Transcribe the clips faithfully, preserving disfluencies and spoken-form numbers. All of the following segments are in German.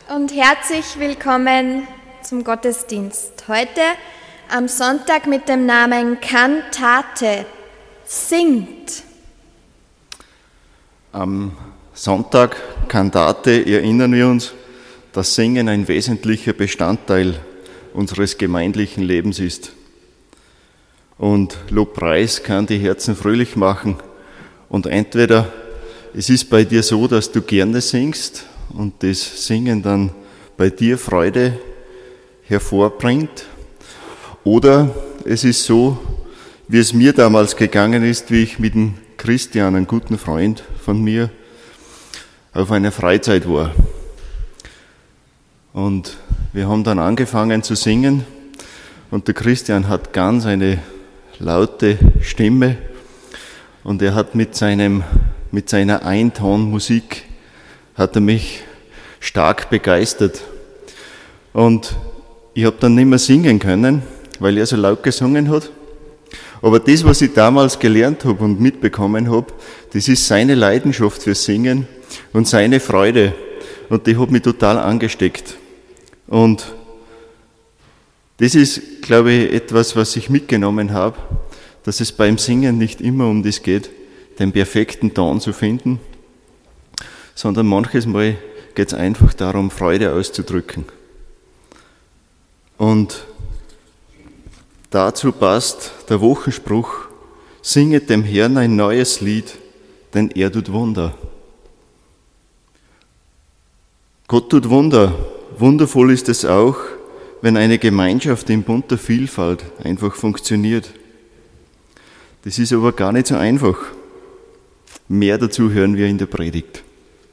Und herzlich willkommen zum Gottesdienst. Heute am Sonntag mit dem Namen Kantate, singt. Am Sonntag Kantate erinnern wir uns, dass Singen ein wesentlicher Bestandteil unseres gemeindlichen Lebens ist. Und Lobpreis kann die Herzen fröhlich machen. Und entweder es ist bei dir so, dass du gerne singst und das Singen dann bei dir Freude hervorbringt, oder es ist so, wie es mir damals gegangen ist, wie ich mit dem Christian, einem guten Freund von mir, auf einer Freizeit war. Und wir haben dann angefangen zu singen und der Christian hat ganz eine laute Stimme und er hat mit seinem, mit seiner Eintonmusik hat er mich stark begeistert. Und ich habe dann nicht mehr singen können, weil er so laut gesungen hat. Aber das, was ich damals gelernt habe und mitbekommen habe, das ist seine Leidenschaft fürs Singen und seine Freude. Und die hat mich total angesteckt. Und das ist, glaube ich, etwas, was ich mitgenommen habe, dass es beim Singen nicht immer um das geht, den perfekten Ton zu finden, sondern manches Mal geht es einfach darum, Freude auszudrücken. Und dazu passt der Wochenspruch: Singet dem Herrn ein neues Lied, denn er tut Wunder. Gott tut Wunder. Wundervoll ist es auch, wenn eine Gemeinschaft in bunter Vielfalt einfach funktioniert. Das ist aber gar nicht so einfach. Mehr dazu hören wir in der Predigt.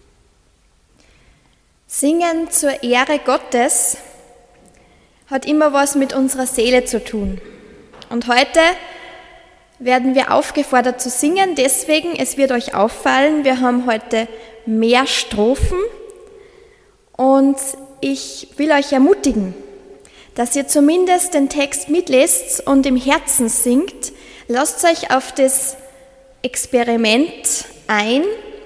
Singen zur Ehre Gottes hat immer was mit unserer Seele zu tun. Und heute werden wir aufgefordert zu singen, deswegen, es wird euch auffallen, wir haben heute mehr Strophen und ich will euch ermutigen, dass ihr zumindest den Text mitlest und im Herzen singt. Lasst euch auf das Experiment ein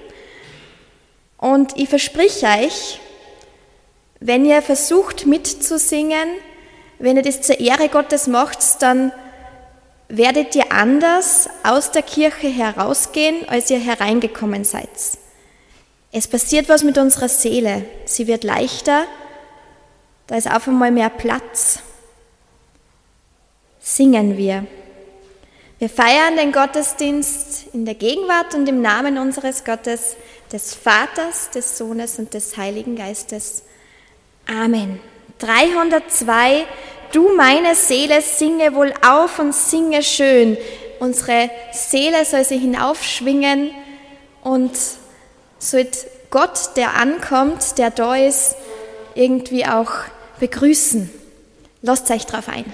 und ich verspreche euch, wenn ihr versucht mitzusingen, wenn ihr das zur Ehre Gottes macht, dann werdet ihr anders aus der Kirche herausgehen, als ihr hereingekommen seid. Es passiert was mit unserer Seele. Sie wird leichter, da ist auf einmal mehr Platz. Singen wir. Wir feiern den Gottesdienst in der Gegenwart und im Namen unseres Gottes, des Vaters, des Sohnes und des Heiligen Geistes. Amen. dreihundertzwei, du meine Seele, singe wohl auf und singe schön. Unsere Seele soll sich hinaufschwingen und sollte Gott, der ankommt, der da ist, irgendwie auch begrüßen. Lasst euch drauf ein.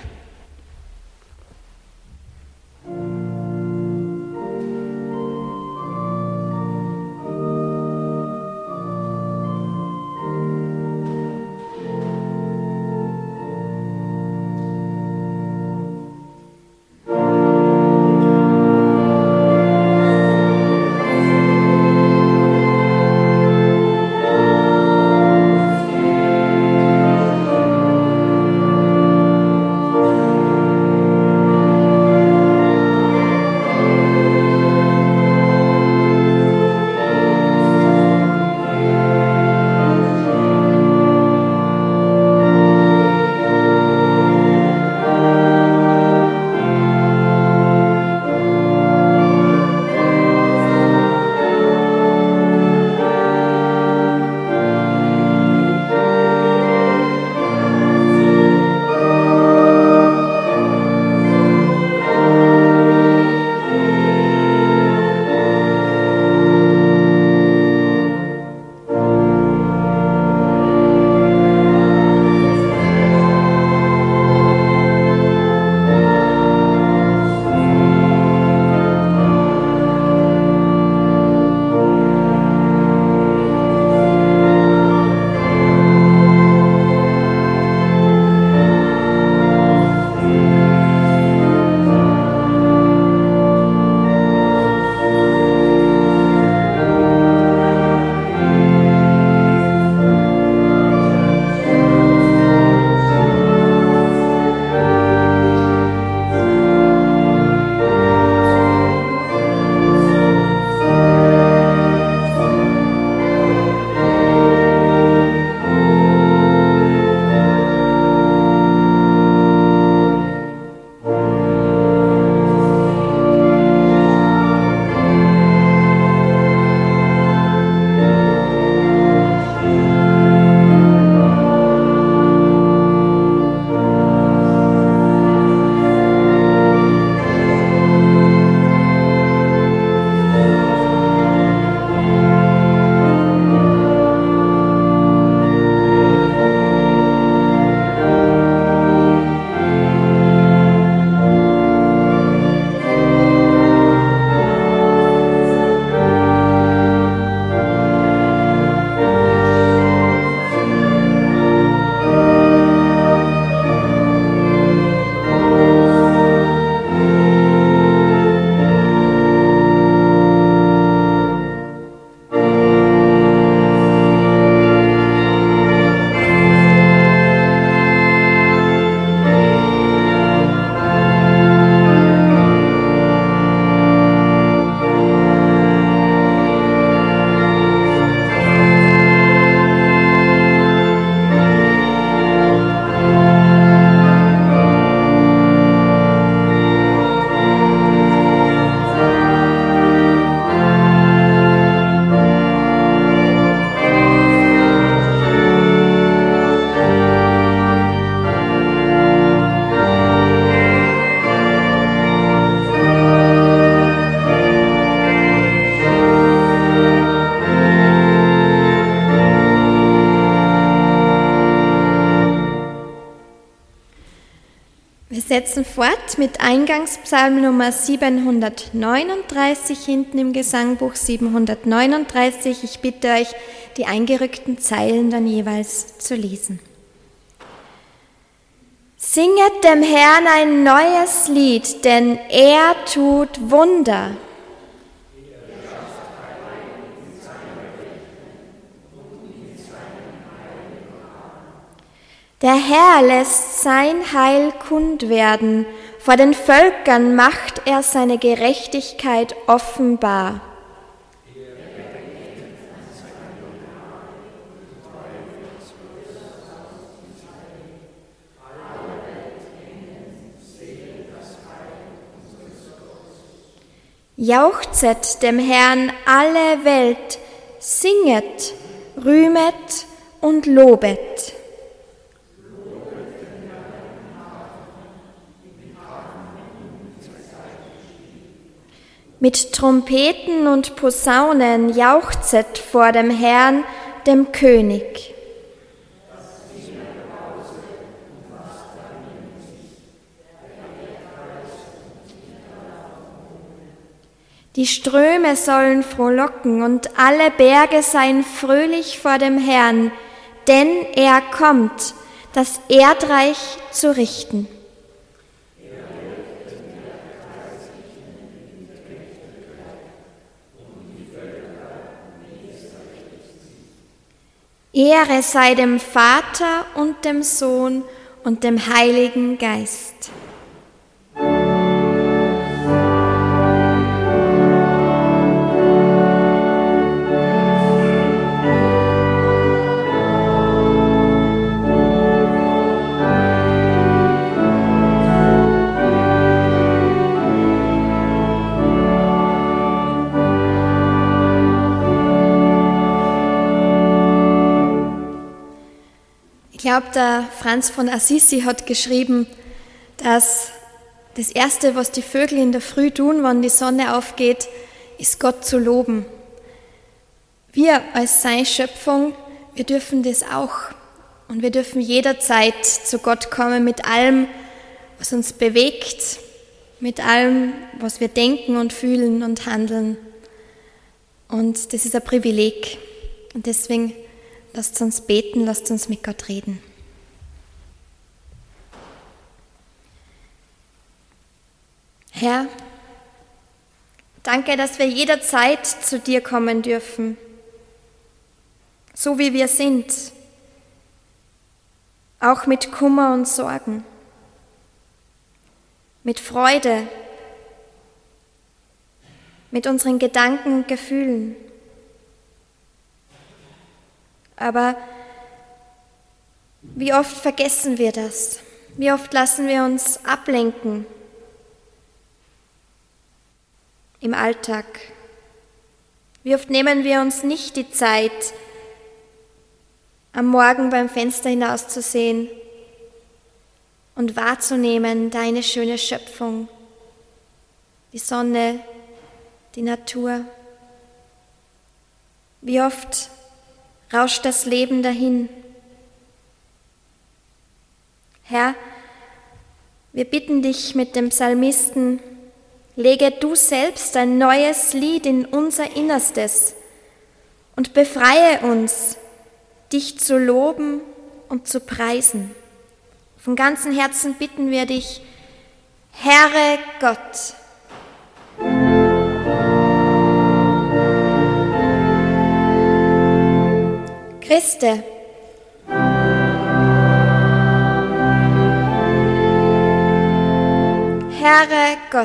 Thank setzen fort mit Eingangspsalm Nummer siebenhundertneununddreißig, hinten im Gesangbuch siebenhundertneununddreißig. Ich bitte euch, die eingerückten Zeilen dann jeweils zu lesen. Singet dem Herrn ein neues Lied, denn er tut Wunder. Der Herr lässt sein Heil kund werden, vor den Völkern macht er seine Gerechtigkeit offenbar. Jauchzet dem Herrn alle Welt, singet, rühmet und lobet. Mit Trompeten und Posaunen jauchzet vor dem Herrn, dem König. Die Ströme sollen frohlocken und alle Berge seien fröhlich vor dem Herrn, denn er kommt, das Erdreich zu richten. Ehre sei dem Vater und dem Sohn und dem Heiligen Geist. Ich glaube, der Franz von Assisi hat geschrieben, dass das Erste, was die Vögel in der Früh tun, wenn die Sonne aufgeht, ist Gott zu loben. Wir als seine Schöpfung, wir dürfen das auch. Und wir dürfen jederzeit zu Gott kommen mit allem, was uns bewegt, mit allem, was wir denken und fühlen und handeln. Und das ist ein Privileg. Und deswegen lasst uns beten, lasst uns mit Gott reden. Herr, danke, dass wir jederzeit zu dir kommen dürfen, so wie wir sind, auch mit Kummer und Sorgen, mit Freude, mit unseren Gedanken und Gefühlen. Aber wie oft vergessen wir das? Wie oft lassen wir uns ablenken im Alltag? Wie oft nehmen wir uns nicht die Zeit, am Morgen beim Fenster hinauszusehen und wahrzunehmen deine schöne Schöpfung, die Sonne, die Natur? Wie oft rauscht das Leben dahin? Herr, wir bitten dich mit dem Psalmisten, lege du selbst ein neues Lied in unser Innerstes und befreie uns, dich zu loben und zu preisen. Von ganzem Herzen bitten wir dich, Herre Gott. Christe, Herre Gott.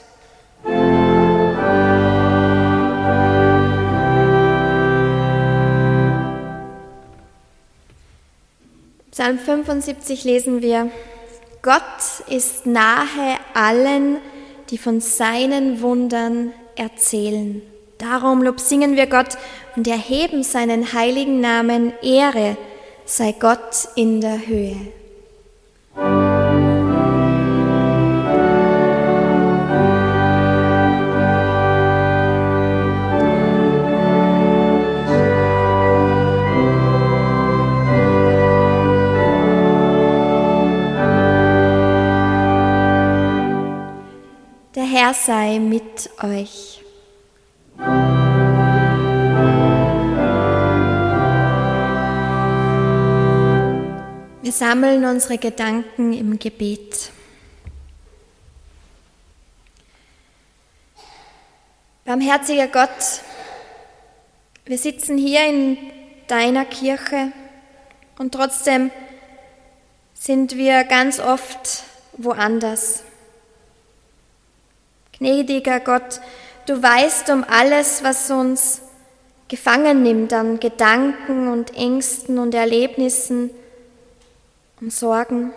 Psalm fünfundsiebzig lesen wir: Gott ist nahe allen, die von seinen Wundern erzählen. Darum lobsingen wir Gott und erheben seinen heiligen Namen. Ehre sei Gott in der Höhe. Herr sei mit euch. Wir sammeln unsere Gedanken im Gebet. Barmherziger Gott, wir sitzen hier in deiner Kirche und trotzdem sind wir ganz oft woanders. Gnädiger Gott, du weißt um alles, was uns gefangen nimmt an Gedanken und Ängsten und Erlebnissen und Sorgen.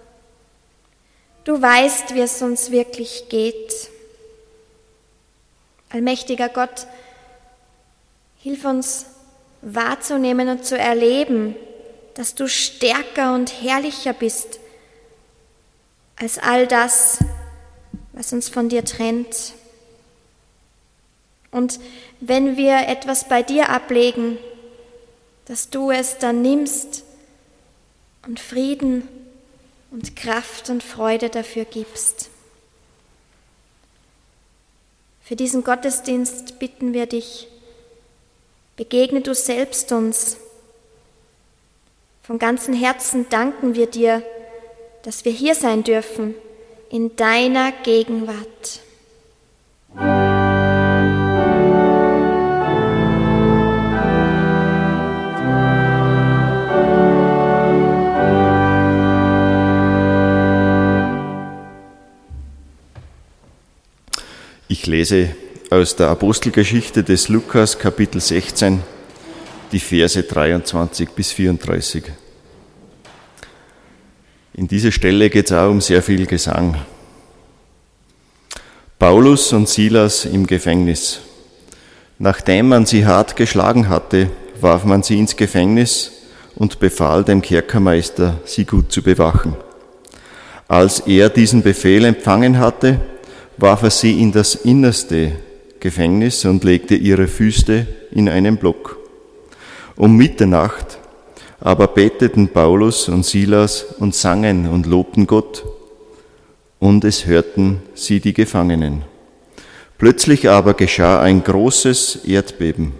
Du weißt, wie es uns wirklich geht. Allmächtiger Gott, hilf uns wahrzunehmen und zu erleben, dass du stärker und herrlicher bist als all das, was uns von dir trennt. Und wenn wir etwas bei dir ablegen, dass du es dann nimmst und Frieden und Kraft und Freude dafür gibst. Für diesen Gottesdienst bitten wir dich, begegne du selbst uns. Von ganzem Herzen danken wir dir, dass wir hier sein dürfen, in deiner Gegenwart. Ich lese aus der Apostelgeschichte des Lukas, Kapitel sechzehn, die Verse dreiundzwanzig bis vierunddreißig. In dieser Stelle geht es auch um sehr viel Gesang. Paulus und Silas im Gefängnis. Nachdem man sie hart geschlagen hatte, warf man sie ins Gefängnis und befahl dem Kerkermeister, sie gut zu bewachen. Als er diesen Befehl empfangen hatte, warf er sie in das innerste Gefängnis und legte ihre Füße in einen Block. Um Mitternacht aber beteten Paulus und Silas und sangen und lobten Gott, und es hörten sie die Gefangenen. Plötzlich aber geschah ein großes Erdbeben,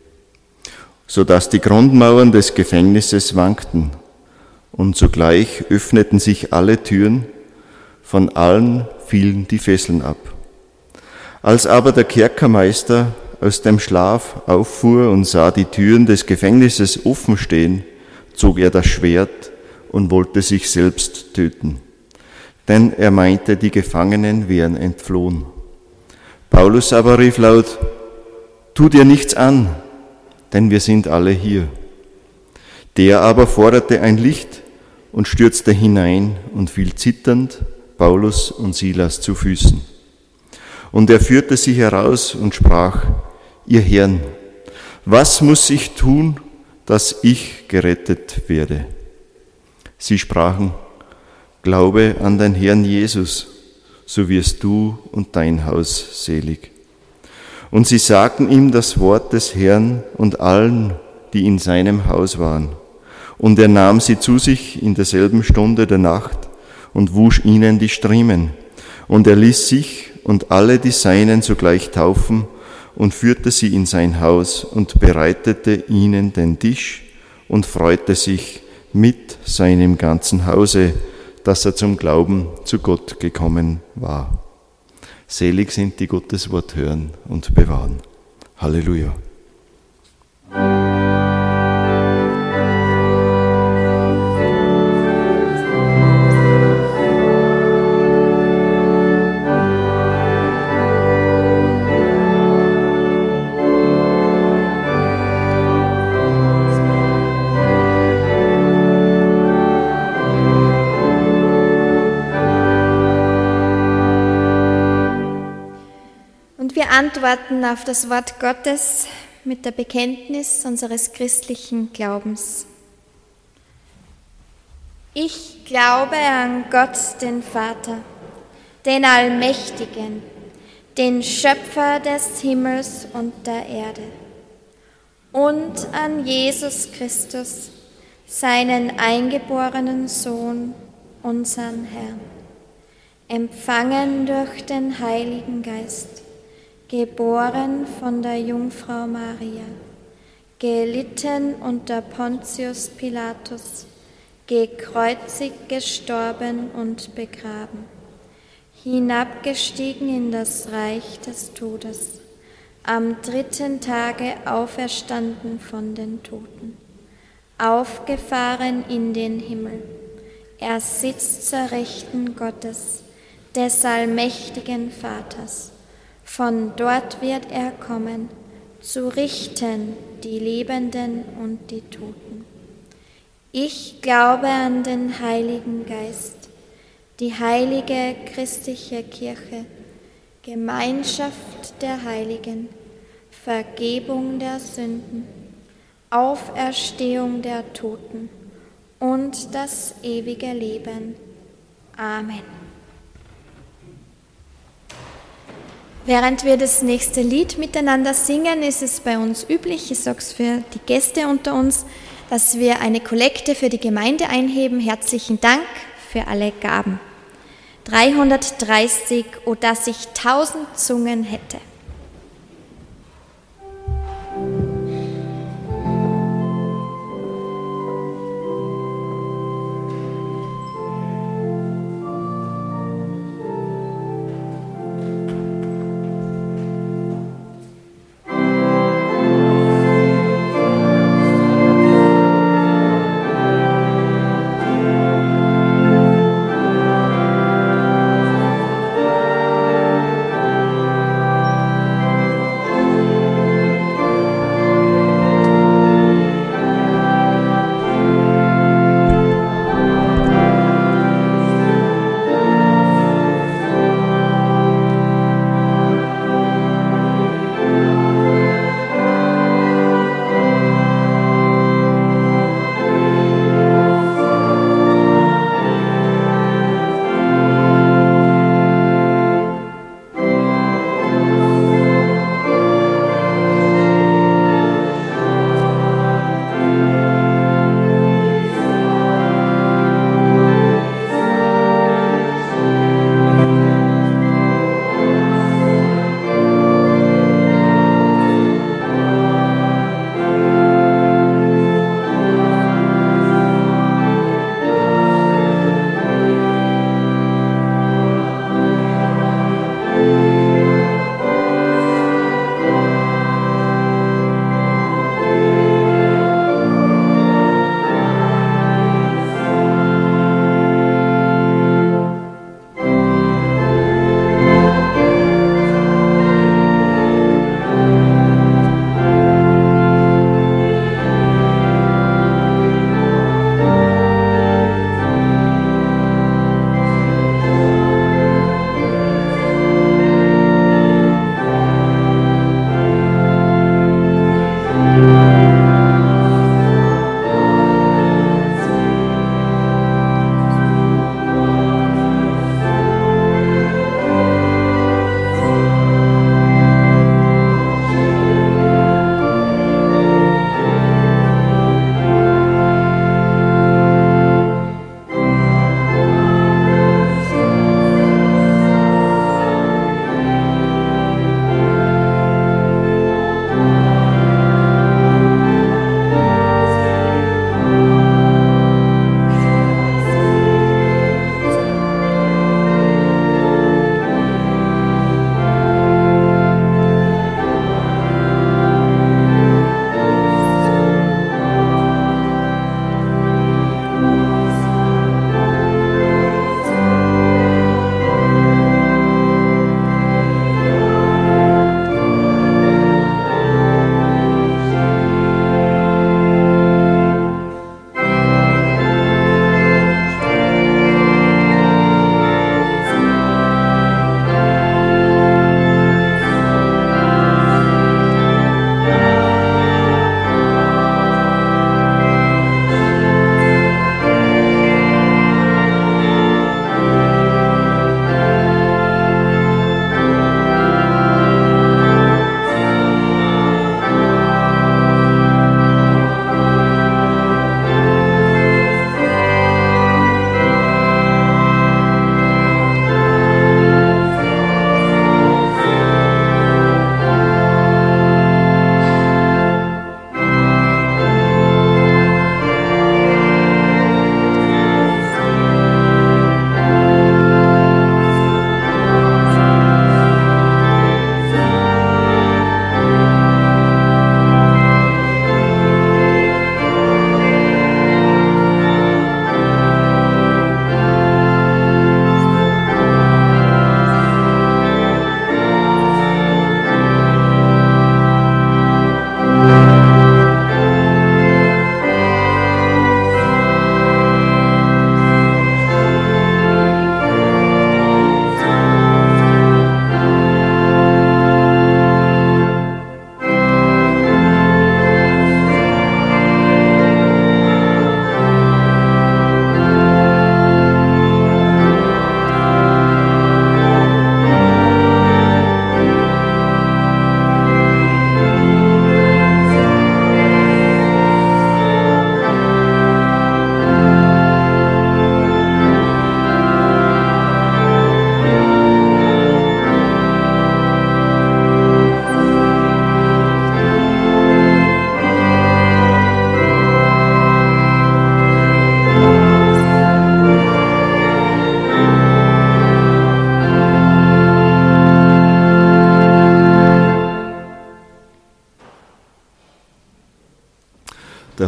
so dass die Grundmauern des Gefängnisses wankten, und sogleich öffneten sich alle Türen, von allen fielen die Fesseln ab. Als aber der Kerkermeister aus dem Schlaf auffuhr und sah die Türen des Gefängnisses offen stehen, zog er das Schwert und wollte sich selbst töten. Denn er meinte, die Gefangenen wären entflohen. Paulus aber rief laut: Tu dir nichts an, denn wir sind alle hier. Der aber forderte ein Licht und stürzte hinein und fiel zitternd Paulus und Silas zu Füßen. Und er führte sie heraus und sprach: Ihr Herren, was muss ich tun, dass ich gerettet werde? Sie sprachen: Glaube an den Herrn Jesus, so wirst du und dein Haus selig. Und sie sagten ihm das Wort des Herrn und allen, die in seinem Haus waren. Und er nahm sie zu sich in derselben Stunde der Nacht und wusch ihnen die Striemen. Und er ließ sich und alle die Seinen sogleich taufen und führte sie in sein Haus und bereitete ihnen den Tisch und freute sich mit seinem ganzen Hause, dass er zum Glauben zu Gott gekommen war. Selig sind, die Gottes Wort hören und bewahren. Halleluja. Wir antworten auf das Wort Gottes mit der Bekenntnis unseres christlichen Glaubens. Ich glaube an Gott, den Vater, den Allmächtigen, den Schöpfer des Himmels und der Erde, und an Jesus Christus, seinen eingeborenen Sohn, unseren Herrn, empfangen durch den Heiligen Geist, geboren von der Jungfrau Maria, gelitten unter Pontius Pilatus, gekreuzigt, gestorben und begraben, hinabgestiegen in das Reich des Todes, am dritten Tage auferstanden von den Toten, aufgefahren in den Himmel. Er sitzt zur Rechten Gottes, des allmächtigen Vaters. Von dort wird er kommen, zu richten die Lebenden und die Toten. Ich glaube an den Heiligen Geist, die heilige christliche Kirche, Gemeinschaft der Heiligen, Vergebung der Sünden, Auferstehung der Toten und das ewige Leben. Amen. Während wir das nächste Lied miteinander singen, ist es bei uns üblich, ich sage es für die Gäste unter uns, dass wir eine Kollekte für die Gemeinde einheben. Herzlichen Dank für alle Gaben. dreihundertdreißig, o dass ich tausend Zungen hätte.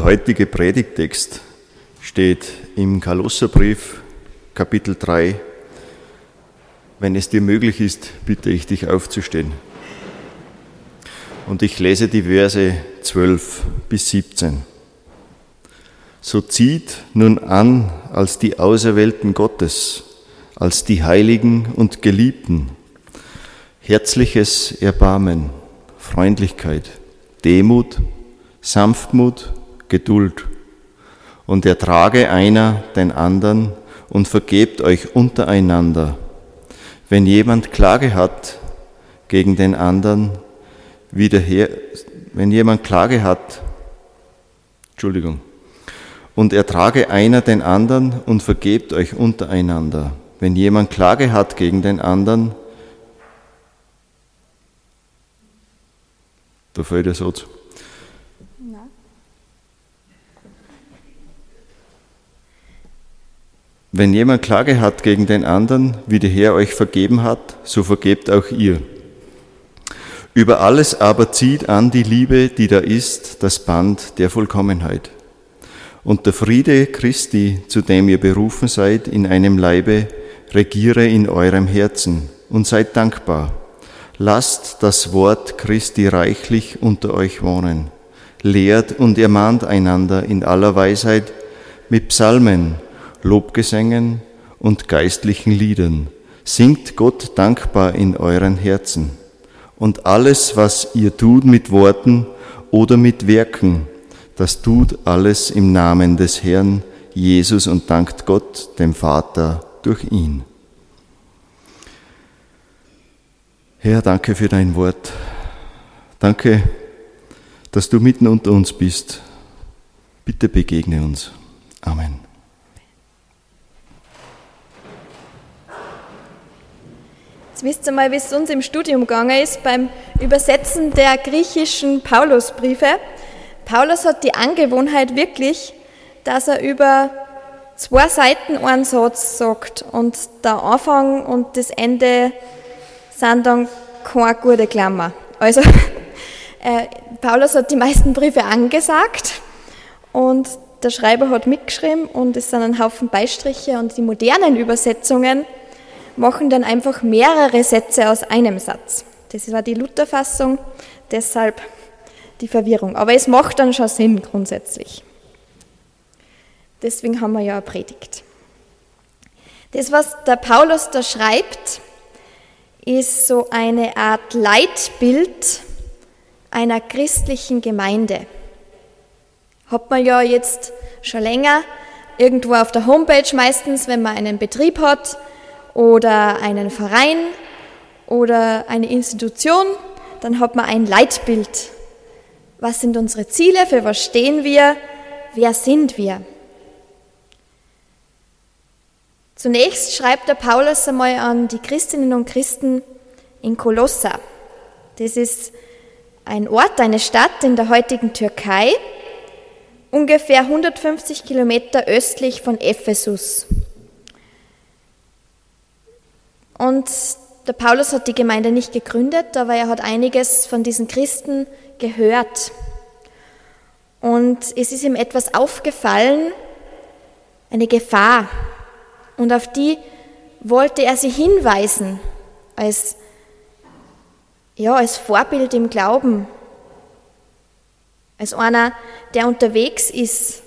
heutige Predigttext steht im Kolosserbrief, Kapitel drei. Wenn es dir möglich ist, bitte ich dich aufzustehen. Und ich lese die Verse zwölf bis siebzehn. So zieht nun an als die Auserwählten Gottes, als die Heiligen und Geliebten, herzliches Erbarmen, Freundlichkeit, Demut, Sanftmut, Geduld, und ertrage einer den anderen und vergebt euch untereinander. Wenn jemand Klage hat gegen den anderen, wieder her, wenn jemand Klage hat, Entschuldigung, und ertrage einer den anderen und vergebt euch untereinander. Wenn jemand Klage hat gegen den anderen, da fällt der Satz. Wenn jemand Klage hat gegen den anderen, wie der Herr euch vergeben hat, so vergebt auch ihr. Über alles aber zieht an die Liebe, die da ist, das Band der Vollkommenheit. Und der Friede Christi, zu dem ihr berufen seid, in einem Leibe, regiere in eurem Herzen und seid dankbar. Lasst das Wort Christi reichlich unter euch wohnen. Lehrt und ermahnt einander in aller Weisheit mit Psalmen, Lobgesängen und geistlichen Liedern. Singt Gott dankbar in euren Herzen. Und alles, was ihr tut mit Worten oder mit Werken, das tut alles im Namen des Herrn Jesus und dankt Gott, dem Vater, durch ihn. Herr, danke für dein Wort. Danke, dass du mitten unter uns bist. Bitte begegne uns. Amen. Jetzt wisst ihr mal, wie es uns im Studium gegangen ist beim Übersetzen der griechischen Paulusbriefe. Paulus hat die Angewohnheit wirklich, dass er über zwei Seiten einen Satz sagt und der Anfang und das Ende sind dann keine gute Klammer. Also äh, Paulus hat die meisten Briefe angesagt und der Schreiber hat mitgeschrieben und es sind ein Haufen Beistriche und die modernen Übersetzungen machen dann einfach mehrere Sätze aus einem Satz. Das war die Lutherfassung, deshalb die Verwirrung. Aber es macht dann schon Sinn grundsätzlich. Deswegen haben wir ja eine Predigt. Das, was der Paulus da schreibt, ist so eine Art Leitbild einer christlichen Gemeinde. Hat man ja jetzt schon länger irgendwo auf der Homepage meistens, wenn man einen Betrieb hat oder einen Verein oder eine Institution, dann hat man ein Leitbild. Was sind unsere Ziele? Für was stehen wir? Wer sind wir? Zunächst schreibt der Paulus einmal an die Christinnen und Christen in Kolossa. Das ist ein Ort, eine Stadt in der heutigen Türkei, ungefähr hundertfünfzig Kilometer östlich von Ephesus. Und der Paulus hat die Gemeinde nicht gegründet, aber er hat einiges von diesen Christen gehört. Und es ist ihm etwas aufgefallen, eine Gefahr. Und auf die wollte er sie hinweisen, als, ja, als Vorbild im Glauben, als einer, der unterwegs ist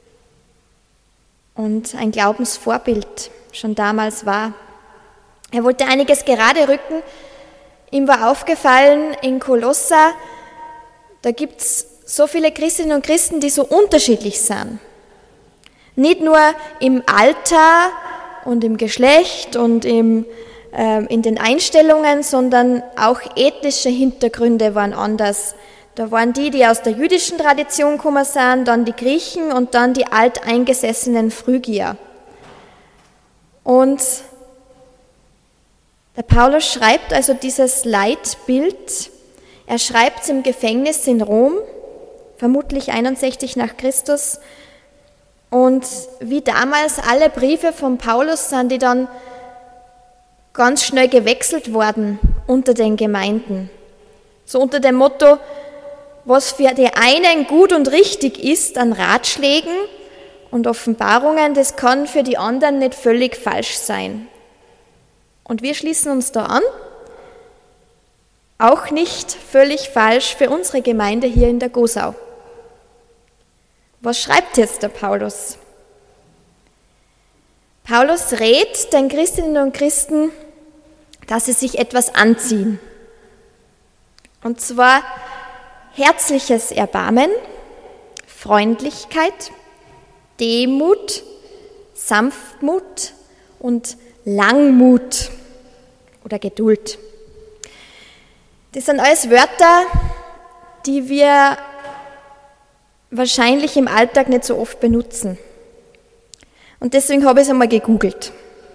und ein Glaubensvorbild schon damals war. Er wollte einiges gerade rücken. Ihm war aufgefallen, in Kolossa, da gibt es so viele Christinnen und Christen, die so unterschiedlich sind. Nicht nur im Alter und im Geschlecht und im, äh, in den Einstellungen, sondern auch ethnische Hintergründe waren anders. Da waren die, die aus der jüdischen Tradition gekommen sind, dann die Griechen und dann die alteingesessenen Phrygier. Und der Paulus schreibt also dieses Leitbild, er schreibt es im Gefängnis in Rom, vermutlich einundsechzig nach Christus. Und wie damals alle Briefe von Paulus sind die dann ganz schnell gewechselt worden unter den Gemeinden. So unter dem Motto, was für die einen gut und richtig ist an Ratschlägen und Offenbarungen, das kann für die anderen nicht völlig falsch sein. Und wir schließen uns da an, auch nicht völlig falsch für unsere Gemeinde hier in der Gosau. Was schreibt jetzt der Paulus? Paulus rät den Christinnen und Christen, dass sie sich etwas anziehen. Und zwar herzliches Erbarmen, Freundlichkeit, Demut, Sanftmut und Langmut oder Geduld. Das sind alles Wörter, die wir wahrscheinlich im Alltag nicht so oft benutzen. Und deswegen habe ich es einmal gegoogelt.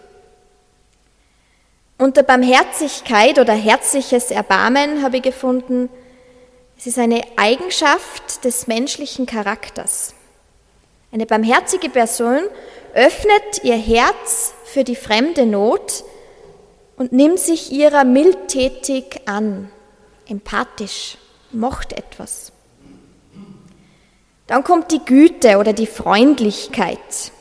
Unter Barmherzigkeit oder herzliches Erbarmen habe ich gefunden, es ist eine Eigenschaft des menschlichen Charakters. Eine barmherzige Person öffnet ihr Herz für die fremde Not und nimmt sich ihrer mildtätig an, empathisch, macht etwas. Dann kommt die Güte oder die Freundlichkeit.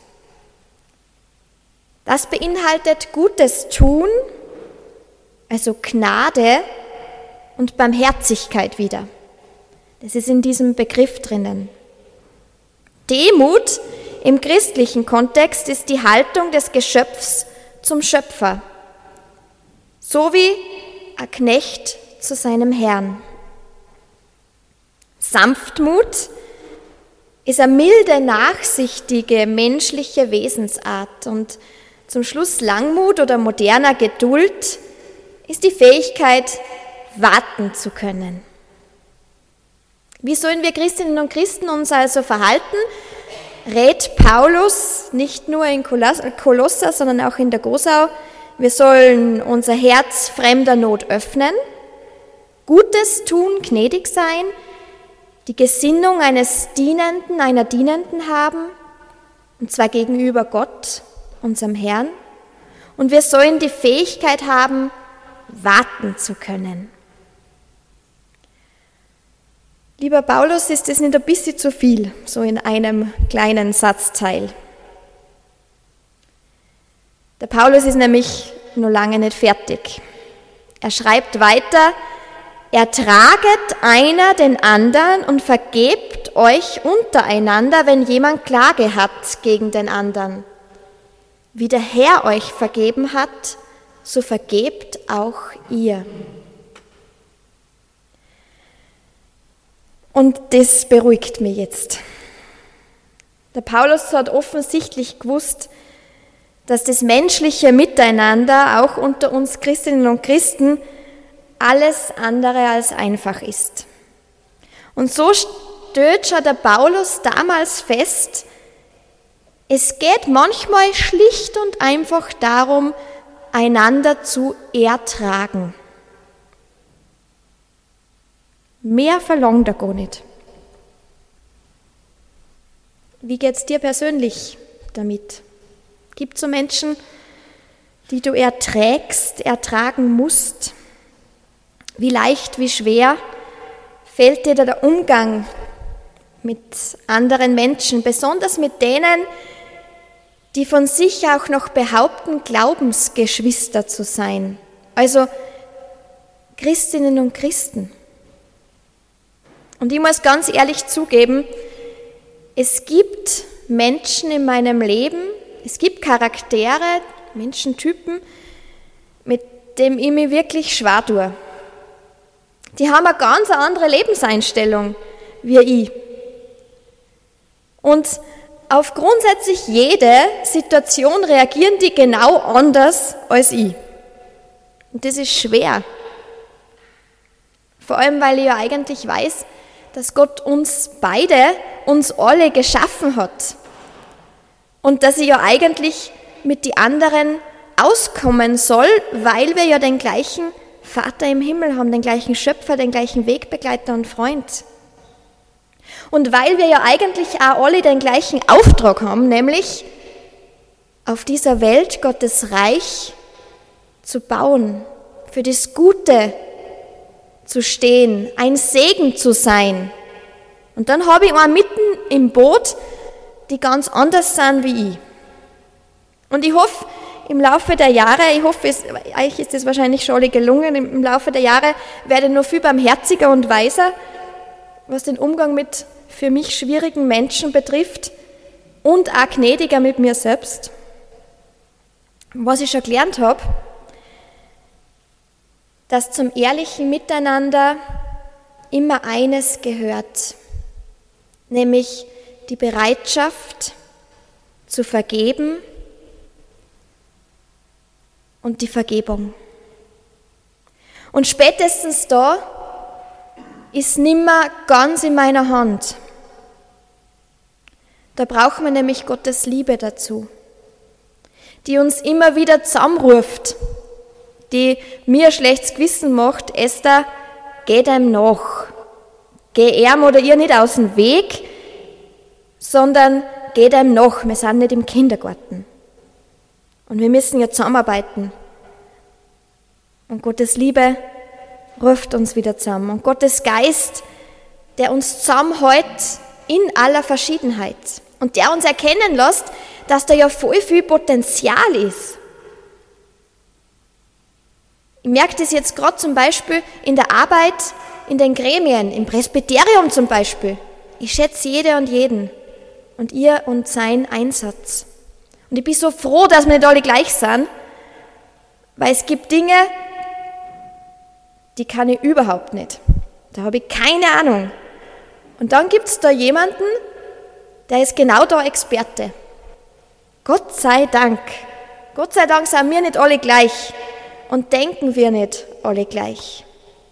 Das beinhaltet Gutes tun, also Gnade und Barmherzigkeit wieder. Das ist in diesem Begriff drinnen. Demut im christlichen Kontext ist die Haltung des Geschöpfs zum Schöpfer, so wie ein Knecht zu seinem Herrn. Sanftmut ist eine milde, nachsichtige, menschliche Wesensart. Und zum Schluss Langmut oder moderner Geduld ist die Fähigkeit, warten zu können. Wie sollen wir Christinnen und Christen uns also verhalten? Rät Paulus nicht nur in Kolosser, sondern auch in der Gosau. Wir sollen unser Herz fremder Not öffnen, Gutes tun, gnädig sein, die Gesinnung eines Dienenden, einer Dienenden haben, und zwar gegenüber Gott, unserem Herrn. Und wir sollen die Fähigkeit haben, warten zu können. Lieber Paulus, ist das nicht ein bisschen zu viel, so in einem kleinen Satzteil? Der Paulus ist nämlich noch lange nicht fertig. Er schreibt weiter: Ertraget einer den anderen und vergebt euch untereinander, wenn jemand Klage hat gegen den anderen. Wie der Herr euch vergeben hat, so vergebt auch ihr. Und das beruhigt mich jetzt. Der Paulus hat offensichtlich gewusst, dass das menschliche Miteinander auch unter uns Christinnen und Christen alles andere als einfach ist. Und so stellt schon der Paulus damals fest, es geht manchmal schlicht und einfach darum, einander zu ertragen. Mehr verlangt er gar nicht. Wie geht's dir persönlich damit? Gibt es so Menschen, die du erträgst, ertragen musst? Wie leicht, wie schwer fällt dir der Umgang mit anderen Menschen, besonders mit denen, die von sich auch noch behaupten, Glaubensgeschwister zu sein, also Christinnen und Christen. Und ich muss ganz ehrlich zugeben, es gibt Menschen in meinem Leben, es gibt Charaktere, Menschentypen, mit denen ich mich wirklich schwer tue. Die haben eine ganz andere Lebenseinstellung wie ich. Und auf grundsätzlich jede Situation reagieren die genau anders als ich. Und das ist schwer. Vor allem, weil ich ja eigentlich weiß, dass Gott uns beide, uns alle geschaffen hat. Und dass ich ja eigentlich mit den anderen auskommen soll, weil wir ja den gleichen Vater im Himmel haben, den gleichen Schöpfer, den gleichen Wegbegleiter und Freund. Und weil wir ja eigentlich auch alle den gleichen Auftrag haben, nämlich auf dieser Welt Gottes Reich zu bauen, für das Gute zu stehen, ein Segen zu sein Und dann habe ich einen mitten im Boot, die ganz anders sind wie ich. Und ich hoffe, im Laufe der Jahre, ich hoffe, es, euch ist es wahrscheinlich schon alle gelungen, im Laufe der Jahre werde ich noch viel barmherziger und weiser, was den Umgang mit für mich schwierigen Menschen betrifft und auch gnädiger mit mir selbst. Was ich schon gelernt habe, dass zum ehrlichen Miteinander immer eines gehört, nämlich die Bereitschaft zu vergeben und die Vergebung. Und spätestens da ist nimmer ganz in meiner Hand. Da brauchen wir nämlich Gottes Liebe dazu, die uns immer wieder zusammenruft, die mir ein schlechtes Gewissen macht: Esther, geh dem nach. Geh ihm oder ihr nicht aus dem Weg, sondern geh dem nach. Wir sind nicht im Kindergarten. Und wir müssen ja zusammenarbeiten. Und Gottes Liebe ruft uns wieder zusammen. Und Gottes Geist, der uns zusammenhält in aller Verschiedenheit. Und der uns erkennen lässt, dass da ja voll viel Potenzial ist. Ich merke das jetzt gerade zum Beispiel in der Arbeit, in den Gremien, im Presbyterium zum Beispiel. Ich schätze jede und jeden und ihr und sein Einsatz. Und ich bin so froh, dass wir nicht alle gleich sind, weil es gibt Dinge, die kann ich überhaupt nicht. Da habe ich keine Ahnung. Und dann gibt es da jemanden, der ist genau da Experte. Gott sei Dank. Gott sei Dank sind wir nicht alle gleich und denken wir nicht alle gleich.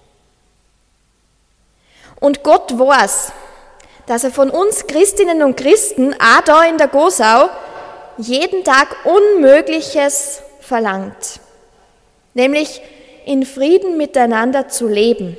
Und Gott weiß, dass er von uns Christinnen und Christen, auch da in der Gosau, jeden Tag Unmögliches verlangt. Nämlich in Frieden miteinander zu leben.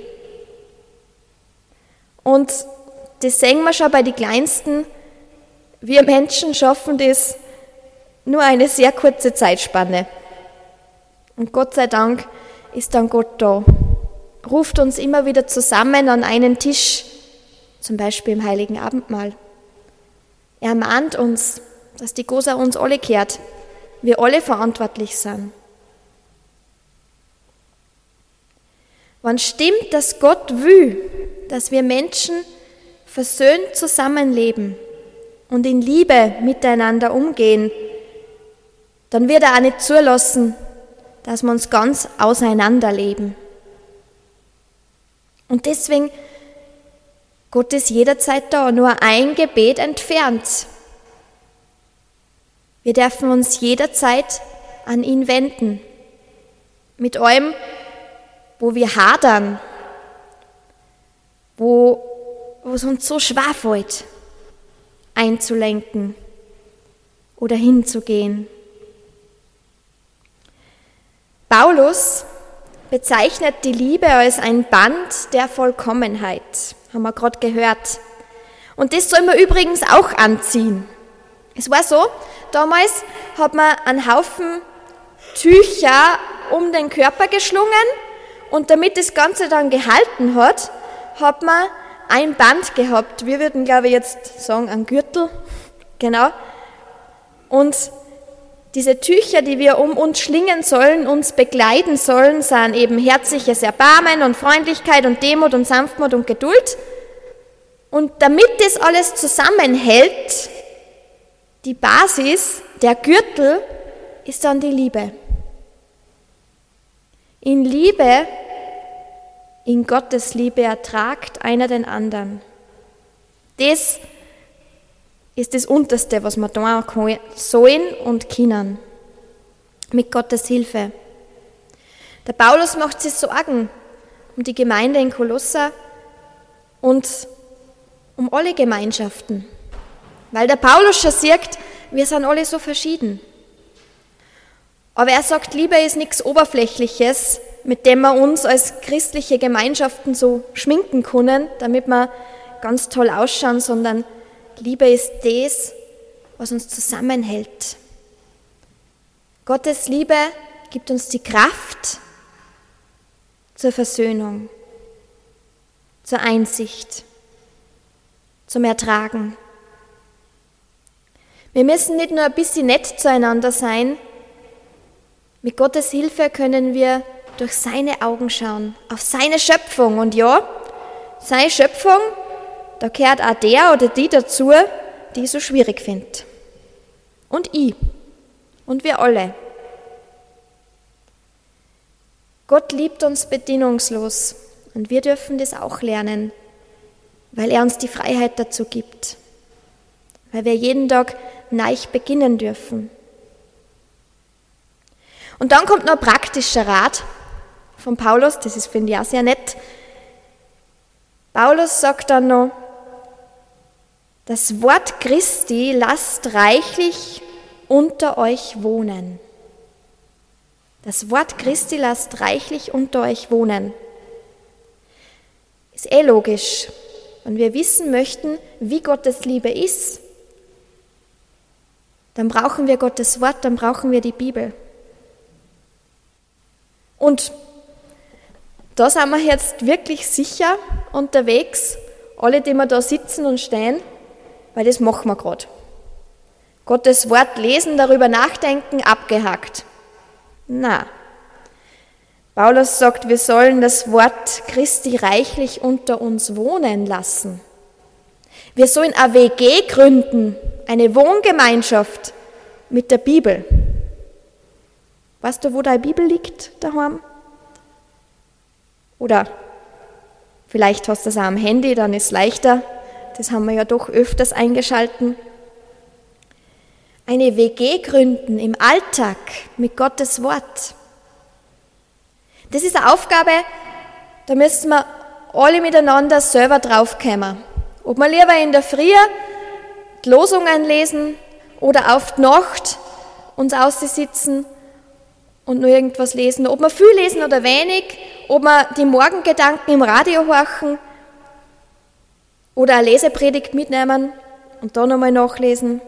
Und das sehen wir schon bei den Kleinsten. Wir Menschen schaffen das nur eine sehr kurze Zeitspanne. Und Gott sei Dank ist dann Gott da, ruft uns immer wieder zusammen an einen Tisch, zum Beispiel im Heiligen Abendmahl. Er mahnt uns, dass die Gosau uns alle gehört, wir alle verantwortlich sind. Wann stimmt, dass Gott will, dass wir Menschen versöhnt zusammenleben und in Liebe miteinander umgehen, dann wird er auch nicht zulassen, dass wir uns ganz auseinanderleben. Und deswegen, Gott ist jederzeit da, nur ein Gebet entfernt. Wir dürfen uns jederzeit an ihn wenden. Mit allem, wo wir hadern, wo, wo es uns so schwer fällt, einzulenken oder hinzugehen. Paulus bezeichnet die Liebe als ein Band der Vollkommenheit, haben wir gerade gehört. Und das soll man übrigens auch anziehen. Es war so, damals hat man einen Haufen Tücher um den Körper geschlungen und damit das Ganze dann gehalten hat, hat man ein Band gehabt. Wir würden, glaube ich, jetzt sagen, ein Gürtel. Genau. Und diese Tücher, die wir um uns schlingen sollen, uns begleiten sollen, sind eben herzliches Erbarmen und Freundlichkeit und Demut und Sanftmut und Geduld. Und damit das alles zusammenhält, die Basis, der Gürtel, ist dann die Liebe. In Liebe, in Gottes Liebe ertragt einer den anderen. Das ist das Unterste, was wir tun sollen und können. Mit Gottes Hilfe. Der Paulus macht sich Sorgen um die Gemeinde in Kolosser und um alle Gemeinschaften. Weil der Paulus schon sagt, wir sind alle so verschieden. Aber er sagt, Liebe ist nichts Oberflächliches, mit dem wir uns als christliche Gemeinschaften so schminken können, damit wir ganz toll ausschauen, sondern Liebe ist das, was uns zusammenhält. Gottes Liebe gibt uns die Kraft zur Versöhnung, zur Einsicht, zum Ertragen. Wir müssen nicht nur ein bisschen nett zueinander sein, mit Gottes Hilfe können wir durch seine Augen schauen, auf seine Schöpfung. Und ja, seine Schöpfung, da gehört auch der oder die dazu, die ich so schwierig finde. Und ich. Und wir alle. Gott liebt uns bedingungslos und wir dürfen das auch lernen, weil er uns die Freiheit dazu gibt, weil wir jeden Tag neu beginnen dürfen. Und dann kommt noch ein praktischer Rat von Paulus, das ist, finde ich, auch sehr nett. Paulus sagt dann noch, das Wort Christi lasst reichlich unter euch wohnen. Das Wort Christi lasst reichlich unter euch wohnen. Ist eh logisch. Wenn wir wissen möchten, wie Gottes Liebe ist, dann brauchen wir Gottes Wort, dann brauchen wir die Bibel. Und da sind wir jetzt wirklich sicher unterwegs, alle, die wir da sitzen und stehen, weil das machen wir gerade. Gottes Wort lesen, darüber nachdenken, abgehakt. Na, Paulus sagt, wir sollen das Wort Christi reichlich unter uns wohnen lassen. Wir sollen eine W G gründen, eine Wohngemeinschaft mit der Bibel. Weißt du, wo deine Bibel liegt daheim? Oder vielleicht hast du es auch am Handy, dann ist es leichter. Das haben wir ja doch öfters eingeschalten. Eine W G gründen im Alltag mit Gottes Wort. Das ist eine Aufgabe, da müssen wir alle miteinander selber draufkommen. Ob wir lieber in der Früh die Losungen lesen oder auf die Nacht uns aussitzen und nur irgendwas lesen. Ob wir viel lesen oder wenig, ob wir die Morgengedanken im Radio horchen oder eine Lesepredigt mitnehmen und dann nochmal nachlesen.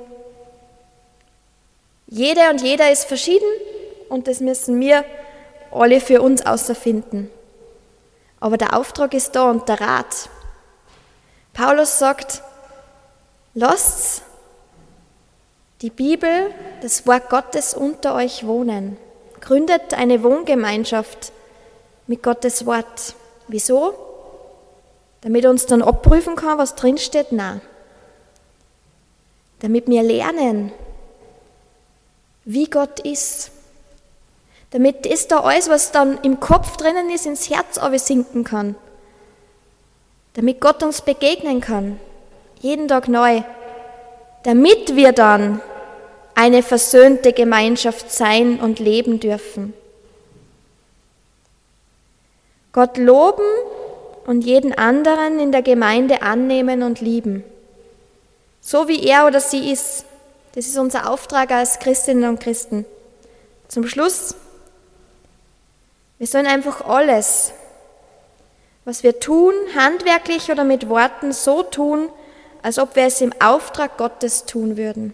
Jede und jeder ist verschieden und das müssen wir alle für uns außerfinden. Aber der Auftrag ist da und der Rat. Paulus sagt, lasst die Bibel, das Wort Gottes unter euch wohnen. Gründet eine Wohngemeinschaft mit Gottes Wort. Wieso? Damit er uns dann abprüfen kann, was drinsteht? Nein. Damit wir lernen, wie Gott ist. Damit das da alles, was dann im Kopf drinnen ist, ins Herz sinken kann. Damit Gott uns begegnen kann. Jeden Tag neu. Damit wir dann eine versöhnte Gemeinschaft sein und leben dürfen. Gott loben und jeden anderen in der Gemeinde annehmen und lieben. So wie er oder sie ist. Das ist unser Auftrag als Christinnen und Christen. Zum Schluss, wir sollen einfach alles, was wir tun, handwerklich oder mit Worten, so tun, als ob wir es im Auftrag Gottes tun würden.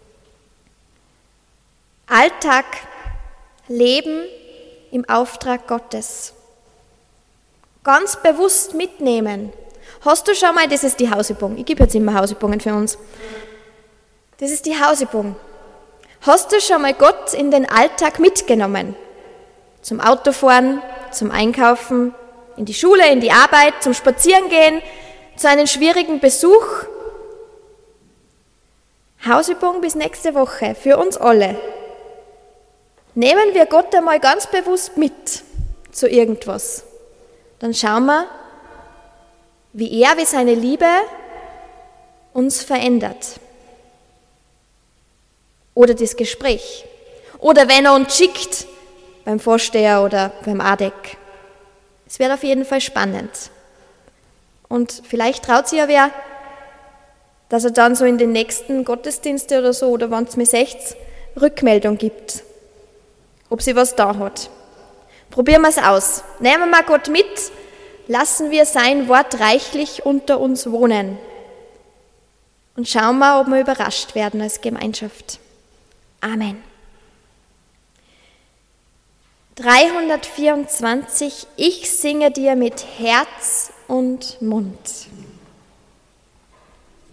Alltag, Leben im Auftrag Gottes. Ganz bewusst mitnehmen. Hast du schon mal, das ist die Hausübung, ich gebe jetzt immer Hausübungen für uns. Das ist die Hausübung. Hast du schon mal Gott in den Alltag mitgenommen? Zum Autofahren, zum Einkaufen, in die Schule, in die Arbeit, zum Spazierengehen, zu einem schwierigen Besuch? Hausübung bis nächste Woche, für uns alle. Nehmen wir Gott einmal ganz bewusst mit zu irgendwas. Dann schauen wir, wie er, wie seine Liebe uns verändert. Oder das Gespräch. Oder wenn er uns schickt, beim Vorsteher oder beim A D E C. Es wird auf jeden Fall spannend. Und vielleicht traut sich ja wer, dass er dann so in den nächsten Gottesdienste oder so, oder wenn es mir seht, Rückmeldung gibt, ob sie was da hat. Probieren wir es aus. Nehmen wir Gott mit, lassen wir sein Wort reichlich unter uns wohnen und schauen wir, ob wir überrascht werden als Gemeinschaft. Amen. dreihundertvierundzwanzig, ich singe dir mit Herz und Mund.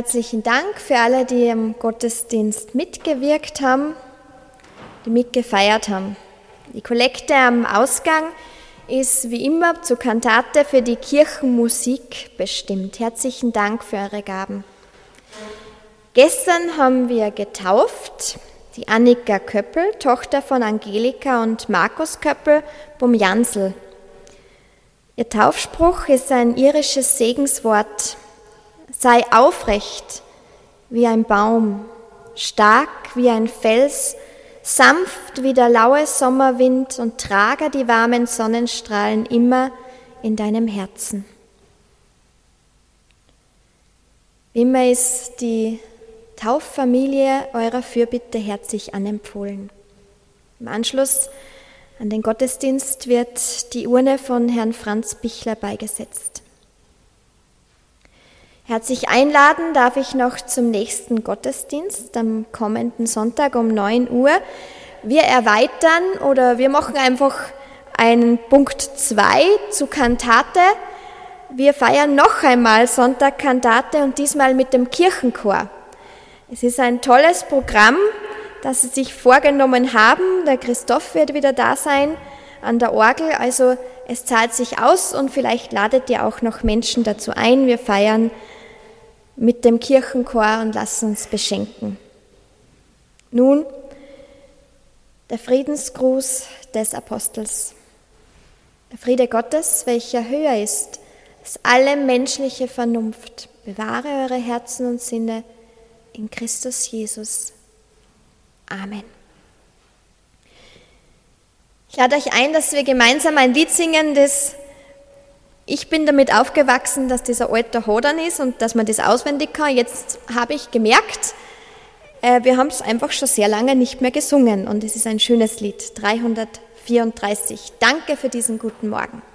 Herzlichen Dank für alle, die im Gottesdienst mitgewirkt haben, die mitgefeiert haben. Die Kollekte am Ausgang ist wie immer zur Kantate für die Kirchenmusik bestimmt. Herzlichen Dank für eure Gaben. Gestern haben wir getauft, die Annika Köppel, Tochter von Angelika und Markus Köppel, vom Jansl. Ihr Taufspruch ist ein irisches Segenswort. Sei aufrecht wie ein Baum, stark wie ein Fels, sanft wie der laue Sommerwind und trage die warmen Sonnenstrahlen immer in deinem Herzen. Immer ist die Tauffamilie eurer Fürbitte herzlich anempfohlen. Im Anschluss an den Gottesdienst wird die Urne von Herrn Franz Bichler beigesetzt. Herzlich einladen darf ich noch zum nächsten Gottesdienst am kommenden Sonntag um neun Uhr. Wir erweitern oder wir machen einfach einen Punkt zwei zu Kantate. Wir feiern noch einmal Sonntag Kantate und diesmal mit dem Kirchenchor. Es ist ein tolles Programm, das Sie sich vorgenommen haben. Der Christoph wird wieder da sein an der Orgel, also es zahlt sich aus und vielleicht ladet ihr auch noch Menschen dazu ein. Wir feiern mit dem Kirchenchor und lassen uns beschenken. Nun der Friedensgruß des Apostels. Der Friede Gottes, welcher höher ist als alle menschliche Vernunft, bewahre eure Herzen und Sinne in Christus Jesus. Amen. Ich lade euch ein, dass wir gemeinsam ein Lied singen, das ich bin damit aufgewachsen, dass dieser alte Hodern ist und dass man das auswendig kann. Jetzt habe ich gemerkt, äh, wir haben es einfach schon sehr lange nicht mehr gesungen und es ist ein schönes Lied, dreihundertvierunddreißig. Danke für diesen guten Morgen.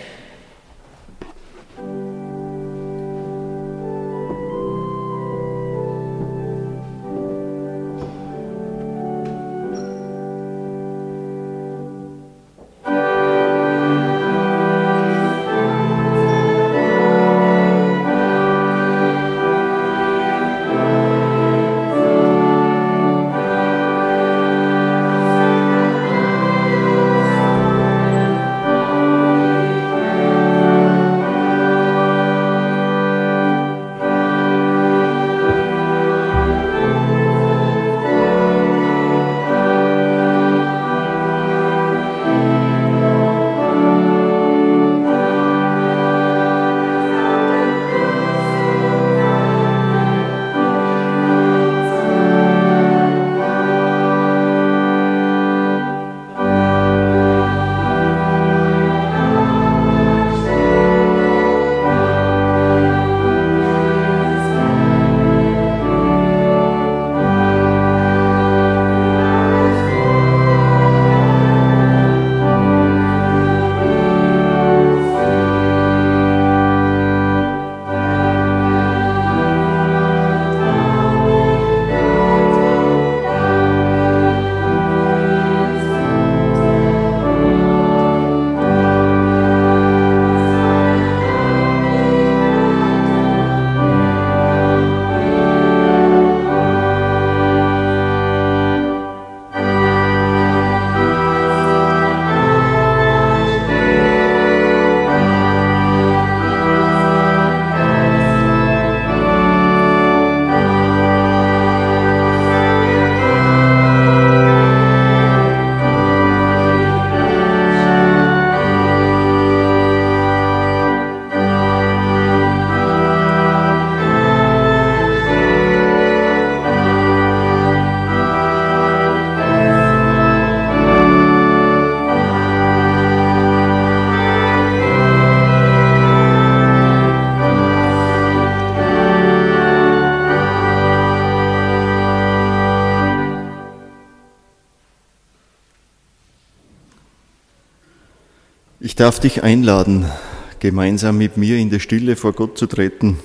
Ich darf dich einladen, gemeinsam mit mir in der Stille vor Gott zu treten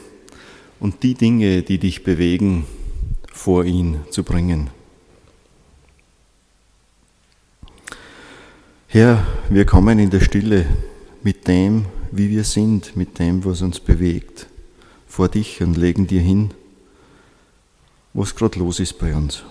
und die Dinge, die dich bewegen, vor ihn zu bringen. Herr, wir kommen in der Stille mit dem, wie wir sind, mit dem, was uns bewegt, vor dich und legen dir hin was gerade los ist bei uns.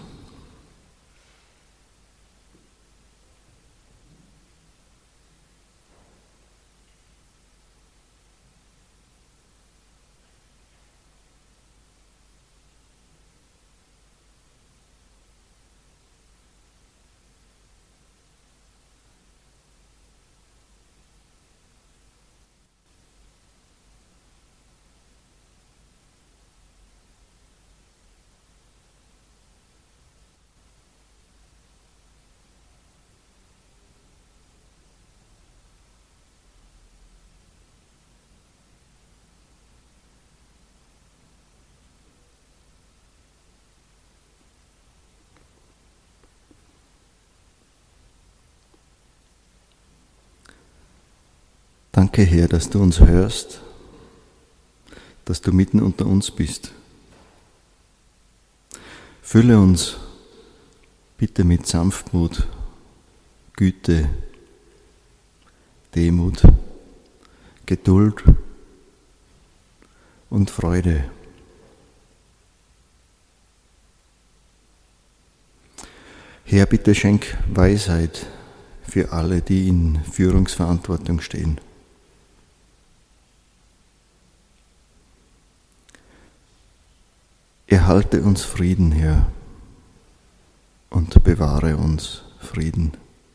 Danke, Herr, dass du uns hörst, dass du mitten unter uns bist. Fülle uns bitte mit Sanftmut, Güte, Demut, Geduld und Freude. Herr, bitte schenk Weisheit für alle, die in Führungsverantwortung stehen. Erhalte uns Frieden, Herr, und bewahre uns Frieden.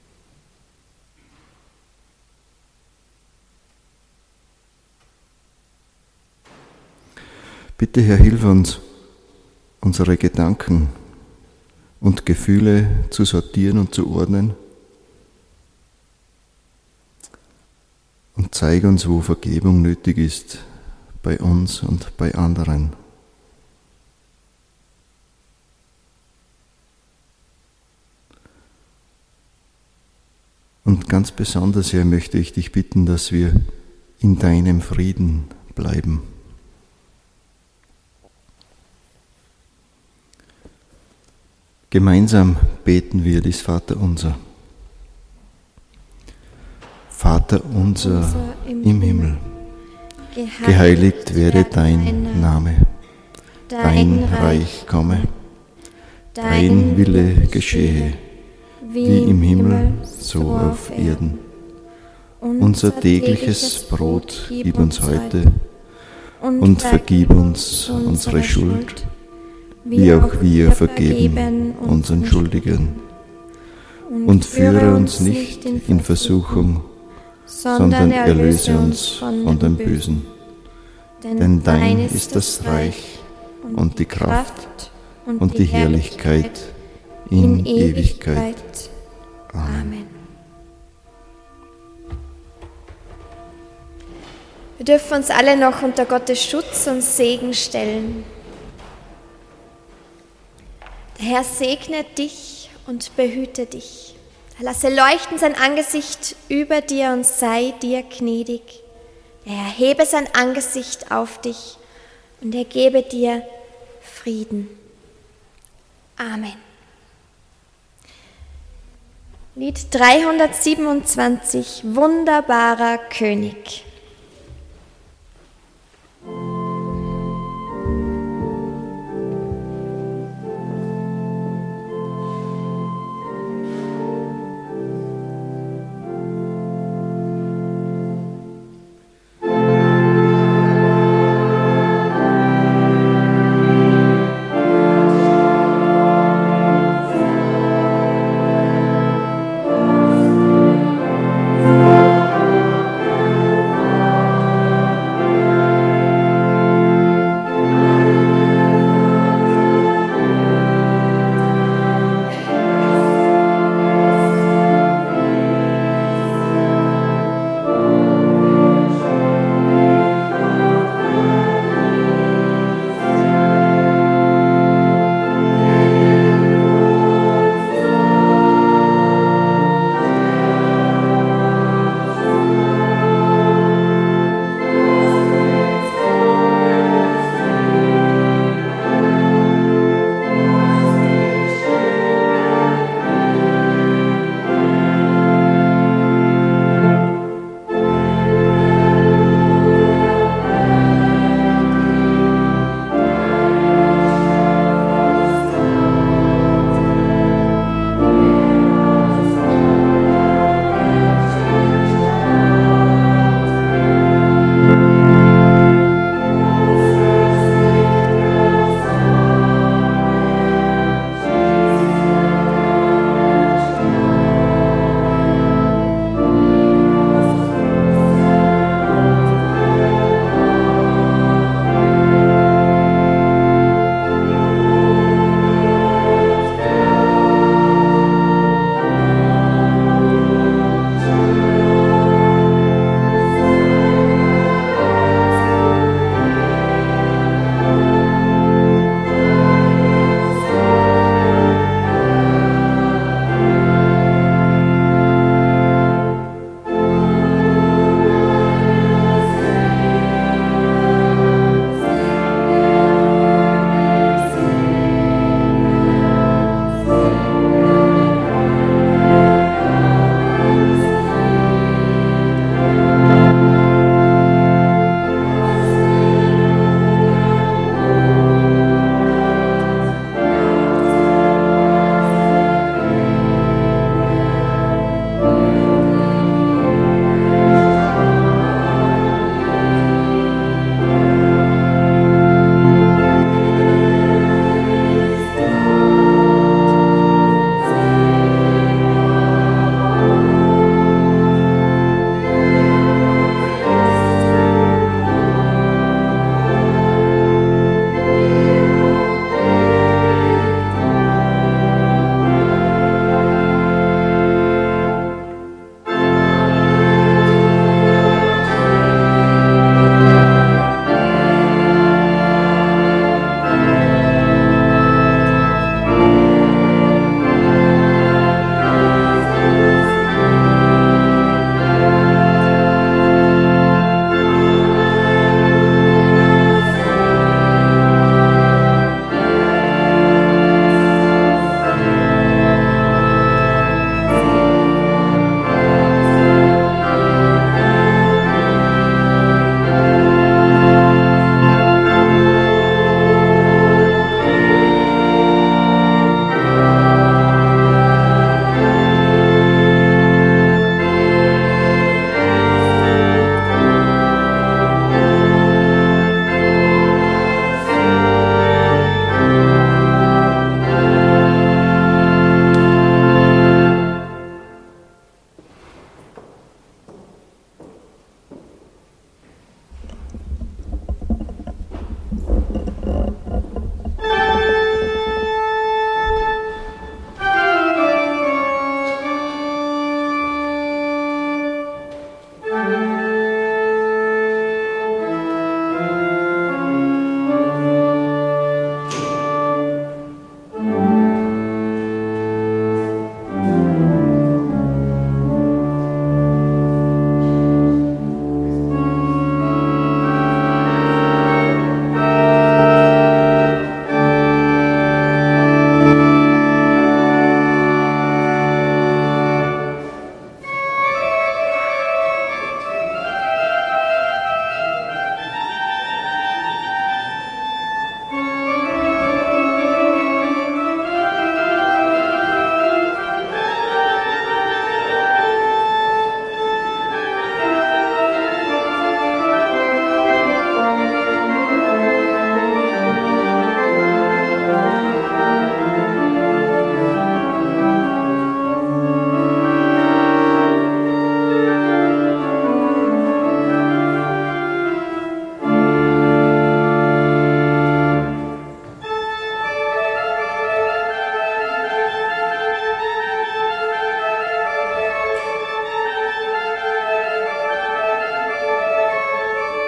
Bitte, Herr, hilf uns, unsere Gedanken und Gefühle zu sortieren und zu ordnen und zeige uns, wo Vergebung nötig ist, bei uns und bei anderen. Und ganz besonders, Herr, möchte ich dich bitten, dass wir in deinem Frieden bleiben. Gemeinsam beten wir das Vaterunser. Vater unser, unser im, im Himmel, geheiligt, geheiligt werde dein Name, dein Reich komme, dein Wille geschehe, wie im Himmel, so auf Erden. Unser tägliches Brot gib uns heute und vergib uns unsere Schuld, wie auch wir vergeben unseren Schuldigern. Und führe uns nicht in Versuchung, sondern erlöse uns von dem Bösen. Denn dein ist das Reich und die Kraft und die Herrlichkeit in Ewigkeit. Amen. Wir dürfen uns alle noch unter Gottes Schutz und Segen stellen. Der Herr segne dich und behüte dich. Er lasse leuchten sein Angesicht über dir und sei dir gnädig. Der Herr hebe sein Angesicht auf dich und er gebe dir Frieden. Amen. Lied dreihundertsiebenundzwanzig, Wunderbarer König.